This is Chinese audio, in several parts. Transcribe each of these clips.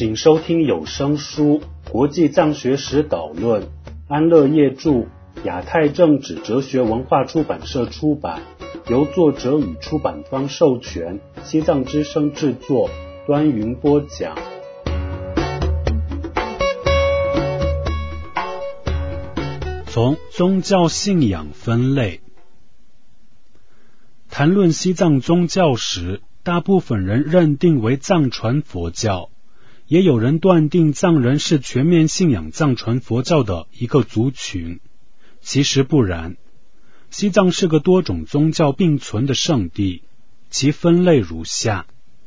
请收听有声书《国际藏学史导论》，安乐业著，亚太政治哲学文化出版社出版，由作者与出版方授权，西藏之声制作，端云播讲。从宗教信仰分类谈论西藏宗教时，大部分人认定为藏传佛教，也有人断定藏人是全面信仰藏传佛教的一个族群。其实不然，西藏是个多种宗教并存的圣地，其分类如下：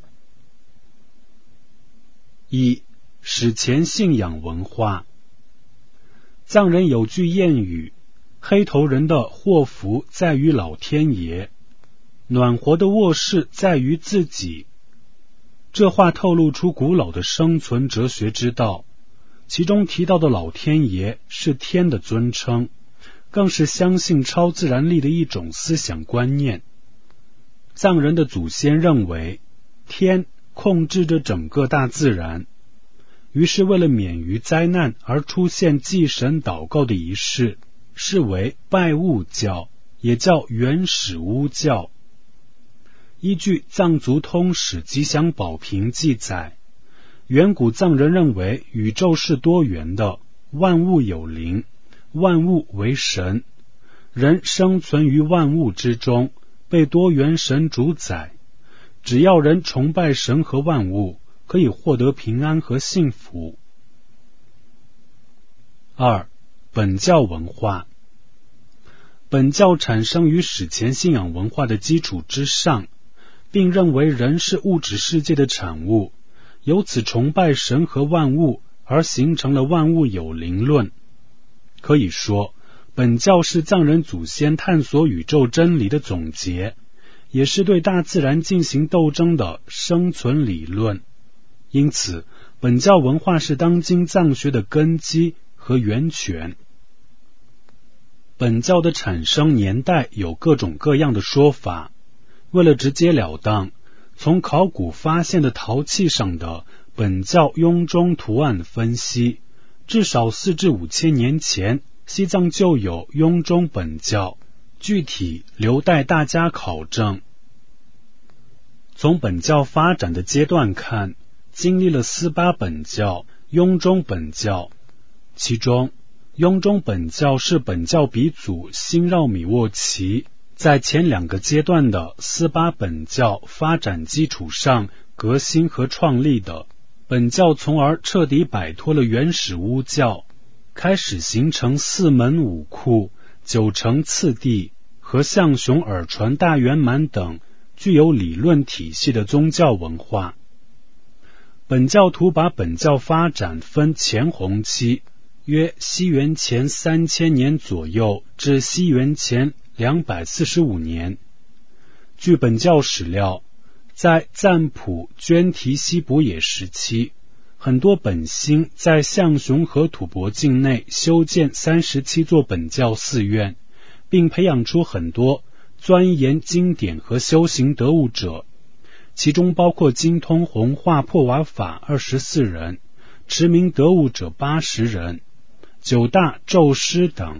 一、史前信仰文化。藏人有句谚语，黑头人的祸福在于老天爷，暖和的卧室在于自己。这话透露出古老的生存哲学之道，其中提到的老天爷是天的尊称，更是相信超自然力的一种思想观念。藏人的祖先认为天控制着整个大自然，于是为了免于灾难而出现祭神祷告的仪式，视为拜物教，也叫原始巫教。依据藏族通史吉祥宝瓶记载，远古藏人认为宇宙是多元的，万物有灵，万物为神，人生存于万物之中，被多元神主宰，只要人崇拜神和万物，可以获得平安和幸福。二、本教文化。本教产生于史前信仰文化的基础之上，并认为人是物质世界的产物，由此崇拜神和万物，而形成了万物有灵论。可以说，本教是藏人祖先探索宇宙真理的总结，也是对大自然进行斗争的生存理论。因此，本教文化是当今藏学的根基和源泉。本教的产生年代有各种各样的说法，为了直截了当，从考古发现的陶器上的本教雍中图案分析，至少4至5千年前，西藏就有雍中本教，具体留待大家考证。从本教发展的阶段看，经历了斯巴本教、雍中本教，其中雍中本教是本教鼻祖新绕米沃齐在前2个阶段的斯巴本教发展基础上革新和创立的。本教从而彻底摆脱了原始巫教，开始形成4门5库、9城次第和象雄耳传大圆满等具有理论体系的宗教文化。本教徒把本教发展分前弘期，约西元前3000年左右至西元前245年。据本教史料，在赞普捐提西卜野时期，很多本星在象雄和吐蕃境内修建37座本教寺院，并培养出很多钻研经典和修行得悟者，其中包括精通弘化破瓦法24人，持名得悟者80人，9大咒师等。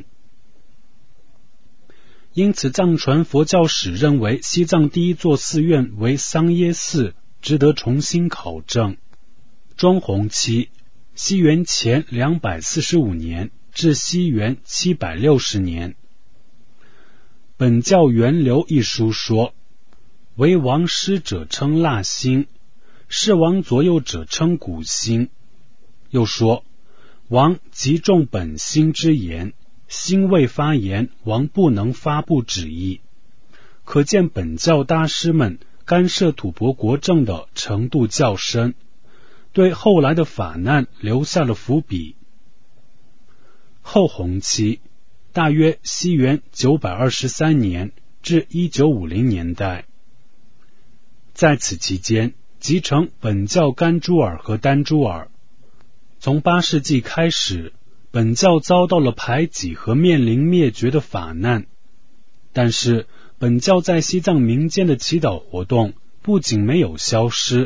因此藏传佛教史认为西藏第一座寺院为桑耶寺，值得重新考证。中弘期，西元前245年至西元760年。本教源流一书说，为王师者称腊星，是王左右者称古星。又说，王即重本心之言，心未发言，王不能发布旨意。可见本教大师们干涉吐蕃国政的程度较深，对后来的法难留下了伏笔。后弘期，大约西元923年至1950年代。在此期间，集成本教甘珠尔和丹珠尔。从8世纪开始，本教遭到了排挤和面临灭绝的法难。但是，本教在西藏民间的祈祷活动不仅没有消失，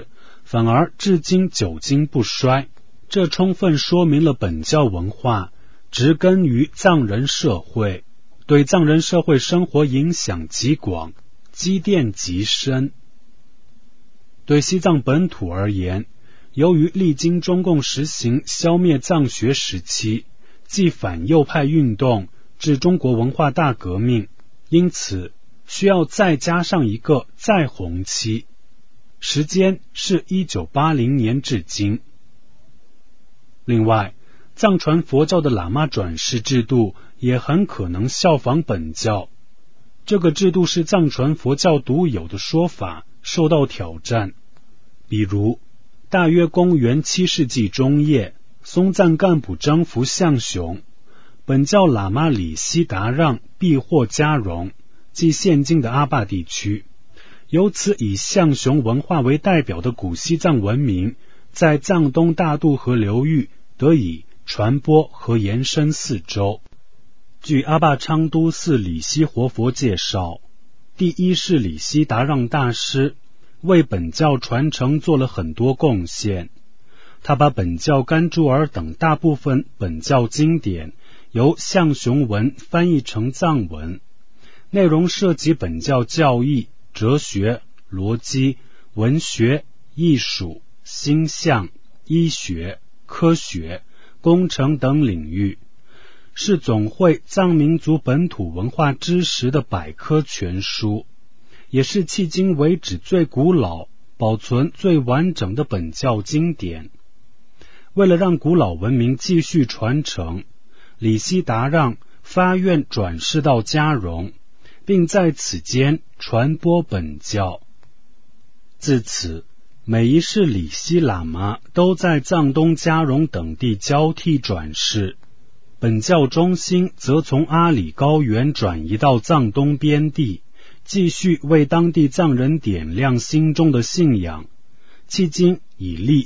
反而至今久经不衰。这充分说明了本教文化植根于藏人社会，对藏人社会生活影响极广，积淀极深。对西藏本土而言，由于历经中共实行消灭藏学时期，继反右派运动至中国文化大革命，因此需要再加上一个再红期，时间是1980年至今。另外，藏传佛教的喇嘛转世制度也很可能效仿本教，这个制度是藏传佛教独有的说法，受到挑战。比如，大约公元7世纪中叶，松赞干布征服象雄，本教喇嘛里希达让避祸加绒，即现今的阿坝地区，由此以象雄文化为代表的古西藏文明，在藏东大渡河流域得以传播和延伸四周。据阿坝昌都寺里希活佛介绍，第一世里希达让大师为本教传承做了很多贡献。他把本教甘珠尔等大部分本教经典由象雄文翻译成藏文，内容涉及本教教义、哲学、逻辑、文学、艺术、星象、医学、科学、工程等领域，是总会藏民族本土文化知识的百科全书，也是迄今为止最古老、保存最完整的本教经典。为了让古老文明继续传承，里希达让发愿转世到加绒，并在此间传播本教。自此，每一世里希喇嘛都在藏东加绒等地交替转世，本教中心则从阿里高原转移到藏东边地，继续为当地藏人点亮心中的信仰，迄今已历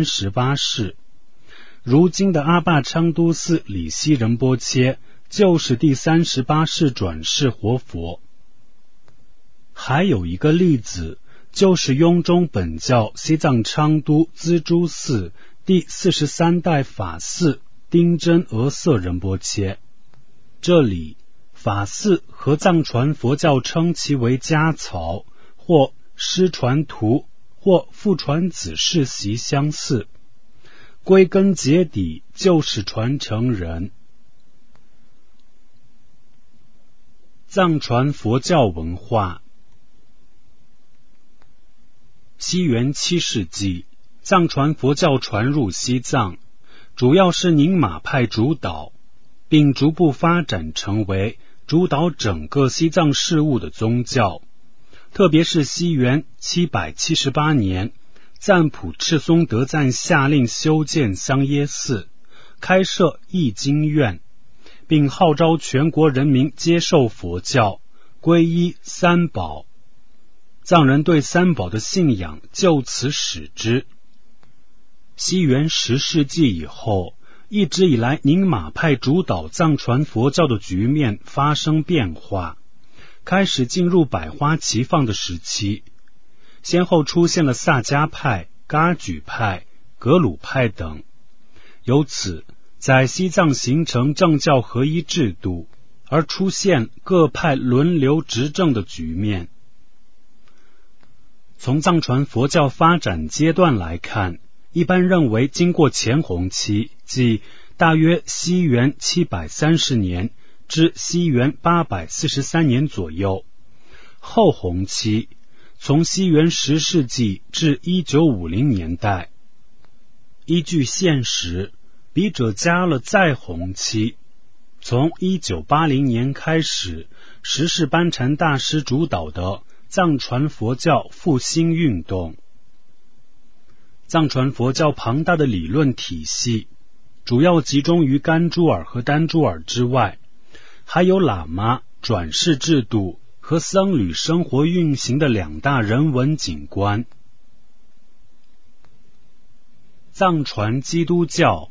38世。如今的阿坝昌都寺里希仁波切就是第38世转世活佛。还有一个例子，就是雍中本教西藏昌都资珠寺第43代法寺丁真额瑟仁波切。这里法寺和藏传佛教称其为家曹，或师传徒，或父传子世袭相似，归根结底就是传承人。藏传佛教文化。西元7世纪，藏传佛教传入西藏，主要是宁玛派主导，并逐步发展成为主导整个西藏事务的宗教。特别是西元778年，赞普赤松德赞下令修建香耶寺，开设译经院，并号召全国人民接受佛教，皈依三宝。藏人对三宝的信仰就此始之。西元10世纪以后，一直以来宁玛派主导藏传佛教的局面发生变化，开始进入百花齐放的时期，先后出现了萨迦派、噶举派、格鲁派等，由此在西藏形成政教合一制度，而出现各派轮流执政的局面。从藏传佛教发展阶段来看，一般认为经过前红期，即大约西元730年至西元843年左右，后红期从西元10世纪至1950年代。依据现实，笔者加了再红期，从1980年开始实施班禅大师主导的藏传佛教复兴运动。藏传佛教庞大的理论体系主要集中于甘珠尔和丹珠尔之外，还有喇嘛、转世制度和僧侣生活运行的两大人文景观。藏传基督教。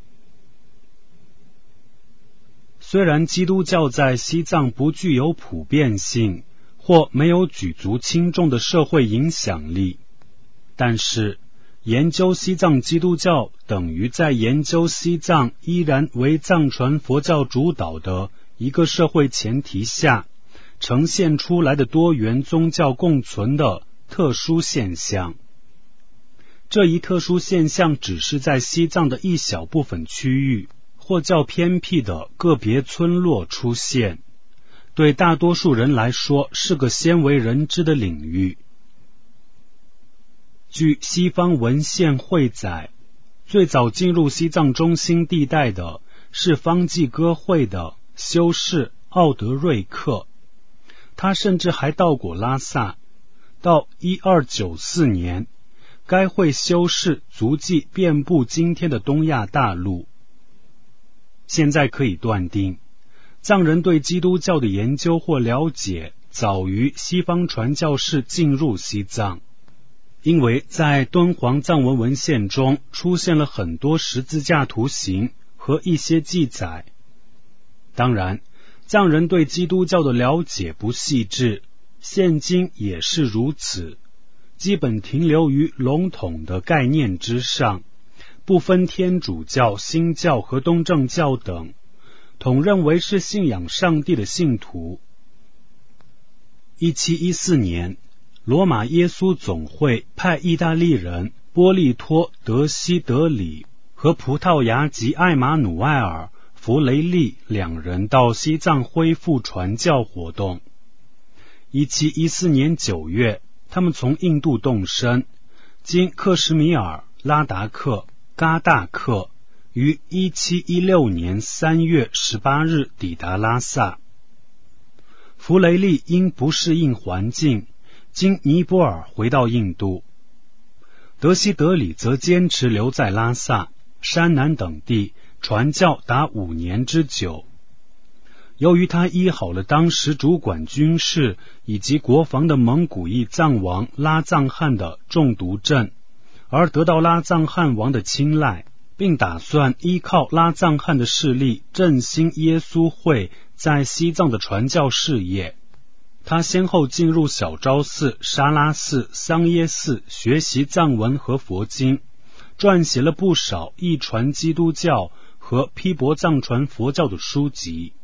虽然基督教在西藏不具有普遍性，或没有举足轻重的社会影响力，但是研究西藏基督教等于在研究西藏依然为藏传佛教主导的一个社会前提下呈现出来的多元宗教共存的特殊现象。这一特殊现象只是在西藏的一小部分区域或较偏僻的个别村落出现，对大多数人来说是个鲜为人知的领域。据西方文献汇载，最早进入西藏中心地带的是方济各会的修士奥德瑞克，他甚至还到过拉萨。到1294年，该会修士足迹遍布今天的东亚大陆。现在可以断定，藏人对基督教的研究或了解早于西方传教士进入西藏，因为在敦煌藏文文献中出现了很多十字架图形和一些记载。当然，藏人对基督教的了解不细致，现今也是如此，基本停留于笼统的概念之上，不分天主教、新教和东正教等，统认为是信仰上帝的信徒。1714年，罗马耶稣总会派意大利人波利托·德西德里和葡萄牙籍艾马努埃尔·弗雷利两人到西藏恢复传教活动。1714年9月，他们从印度动身，经克什米尔、拉达克、嘎大克，于1716年3月18日抵达拉萨。弗雷利因不适应环境，经尼泊尔回到印度。德西德里则坚持留在拉萨、山南等地传教达5年之久。由于他医好了当时主管军事以及国防的蒙古裔藏王拉藏汗的中毒症，而得到拉藏汗王的青睐，并打算依靠拉藏汗的势力振兴耶稣会在西藏的传教事业。他先后进入小昭寺、沙拉寺、桑耶寺学习藏文和佛经，撰写了不少译传基督教和批驳藏传佛教的书籍。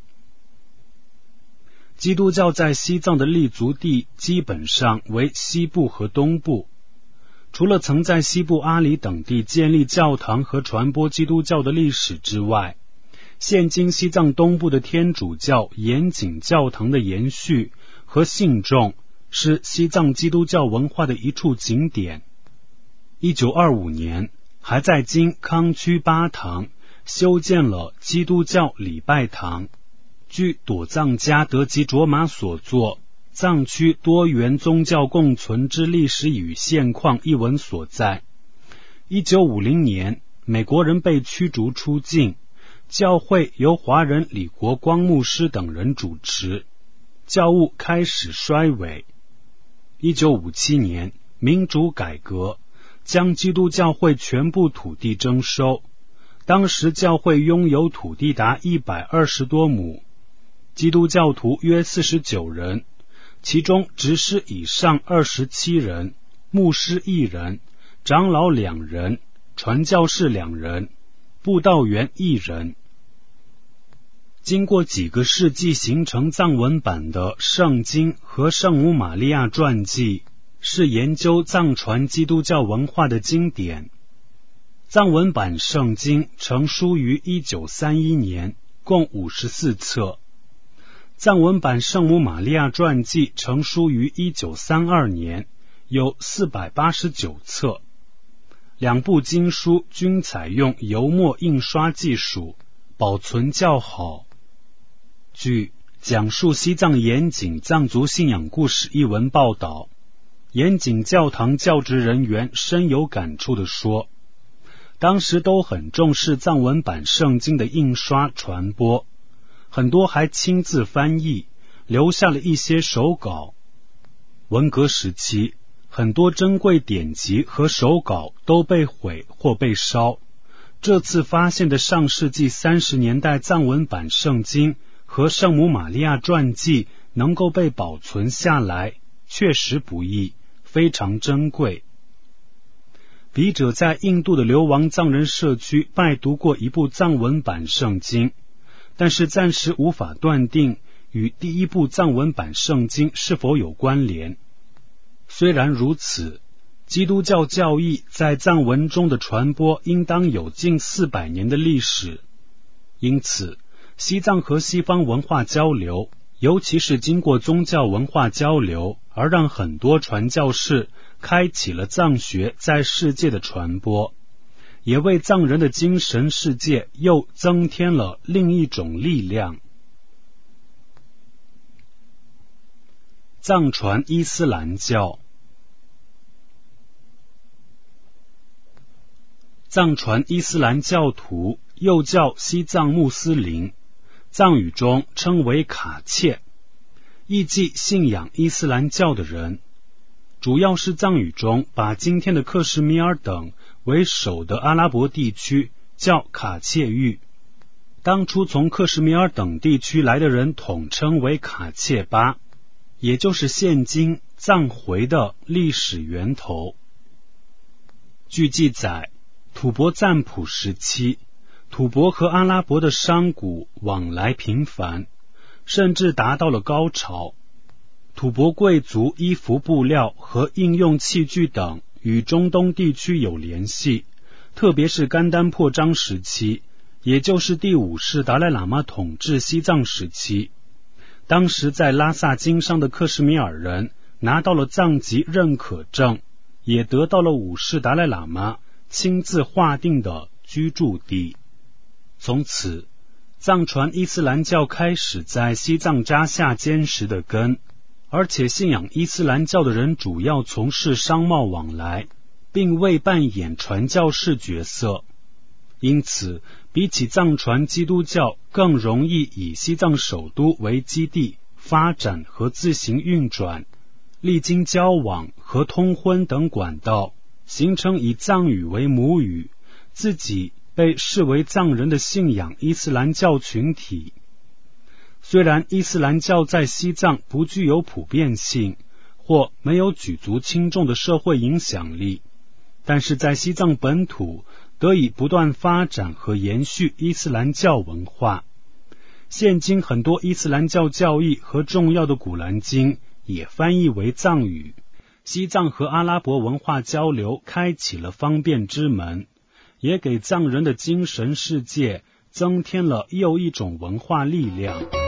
基督教在西藏的立足地基本上为西部和东部，除了曾在西部阿里等地建立教堂和传播基督教的历史之外，现今西藏东部的天主教严井教堂的延续和信众是西藏基督教文化的一处景点。1925年，还在今康区巴塘修建了基督教礼拜堂。据朵藏家德吉卓玛所作《藏区多元宗教共存之历史与现况》一文所在，1950年美国人被驱逐出境，教会由华人李国光牧师等人主持，教务开始衰微。1957年民主改革，将基督教会全部土地征收，当时教会拥有土地达120多亩，基督教徒约49人，其中执事以上27人，牧师1人，长老2人，传教士2人，布道员1人。经过几个世纪形成藏文版的圣经和圣母玛利亚传记，是研究藏传基督教文化的经典。藏文版圣经成书于1931年，共54册。藏文版圣母玛利亚传记成书于1932年，有489册。两部经书均采用油墨印刷技术，保存较好。据讲述西藏严井藏族信仰故事一文报道，严井教堂教职人员深有感触地说，当时都很重视藏文版圣经的印刷传播，很多还亲自翻译，留下了一些手稿。文革时期，很多珍贵典籍和手稿都被毁或被烧。这次发现的上世纪30年代藏文版圣经和圣母玛利亚传记能够被保存下来，确实不易，非常珍贵。 笔者在印度的流亡藏人社区拜读过一部藏文版圣经，但是暂时无法断定与第一部藏文版圣经是否有关联。虽然如此，基督教教义在藏文中的传播应当有近400年的历史，因此西藏和西方文化交流，尤其是经过宗教文化交流，而让很多传教士开启了藏学在世界的传播，也为藏人的精神世界又增添了另一种力量。藏传伊斯兰教。藏传伊斯兰教徒又叫西藏穆斯林，藏语中称为卡切，意即信仰伊斯兰教的人，主要是藏语中把今天的克什米尔等为首的阿拉伯地区叫卡切域。当初从克什米尔等地区来的人统称为卡切巴，也就是现今藏回的历史源头。据记载，吐蕃赞普时期，吐蕃和阿拉伯的商贾往来频繁，甚至达到了高潮。吐蕃贵族衣服布料和应用器具等与中东地区有联系，特别是甘丹破章时期，也就是第5世达赖喇嘛统治西藏时期。当时在拉萨经商的克什米尔人拿到了藏籍认可证，也得到了5世达赖喇嘛亲自划定的居住地。从此，藏传伊斯兰教开始在西藏扎下坚实的根，而且信仰伊斯兰教的人主要从事商贸往来，并未扮演传教士角色。因此，比起藏传基督教，更容易以西藏首都为基地发展和自行运转，历经交往和通婚等管道，形成以藏语为母语，自己被视为藏人的信仰伊斯兰教群体。虽然伊斯兰教在西藏不具有普遍性，或没有举足轻重的社会影响力，但是在西藏本土得以不断发展和延续伊斯兰教文化。现今很多伊斯兰教教义和重要的古兰经也翻译为藏语，西藏和阿拉伯文化交流开启了方便之门，也给藏人的精神世界增添了又一种文化力量。